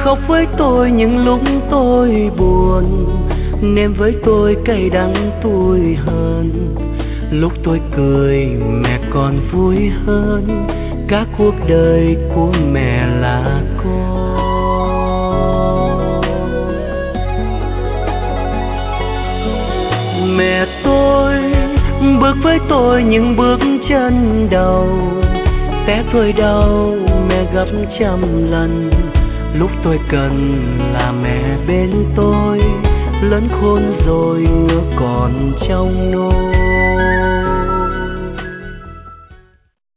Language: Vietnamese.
khóc với tôi những lúc tôi buồn, nếm với tôi cay đắng tủi hờn. Lúc tôi cười mẹ còn vui hơn, cả cuộc đời của mẹ là con. Mẹ tôi bước với tôi những bước chân đầu, té tôi đau mẹ gấp trăm lần. Lúc tôi cần là mẹ bên tôi, lớn khôn rồi ngỡ còn trong nôi.